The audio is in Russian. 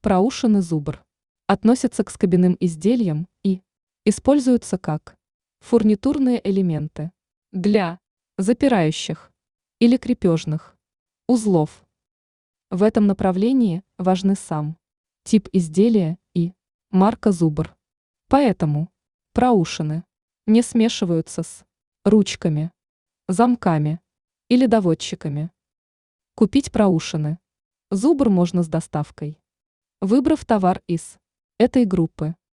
Проушины зубр относятся к скобяным изделиям и используются как фурнитурные элементы для запирающих или крепежных узлов. В этом направлении важны сам тип изделия и марка зубр. Поэтому проушины не смешиваются с ручками, замками или доводчиками. Купить проушины зубр можно с доставкой, выбрав товар из этой группы.